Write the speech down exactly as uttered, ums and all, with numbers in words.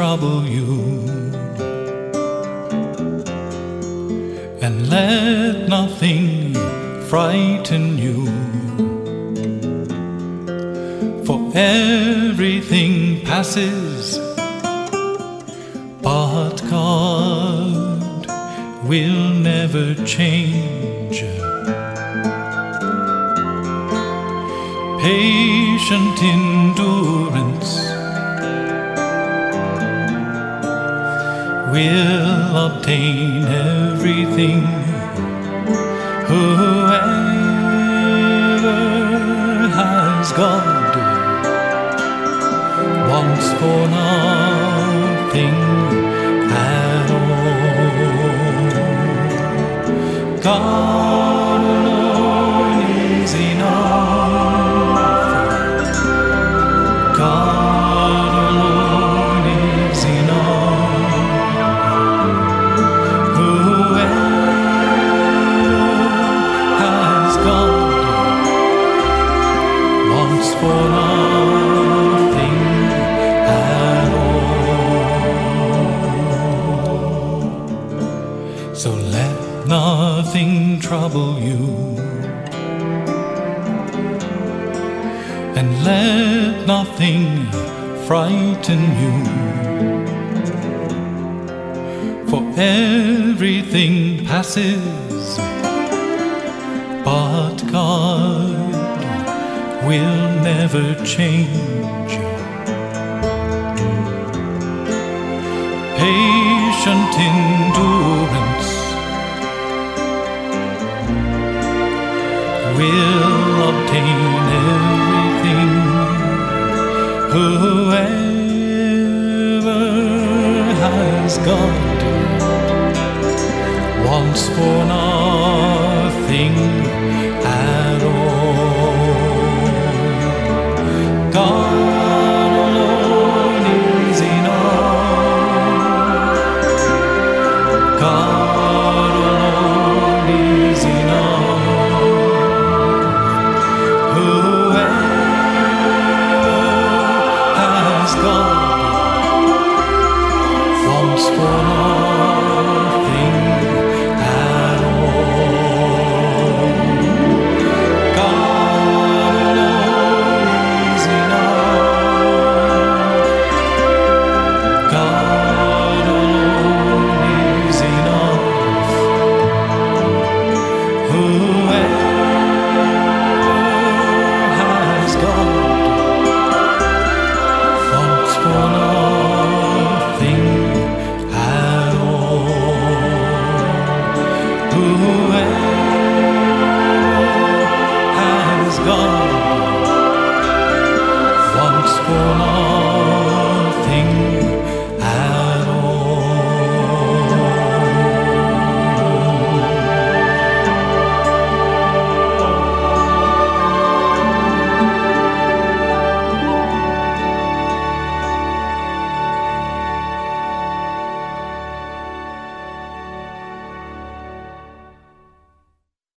trouble you, and let nothing frighten you, for everything passes, but God will never change. Patient endurance will obtain everything. Whoever has God wants for nothing at all. God alone is enough. God alone is enough. Whoever has God wants for nothing at all. So let nothing trouble you, and let nothing frighten you, for everything passes, but God will never change. Patient endurance will obtain everything. Whoever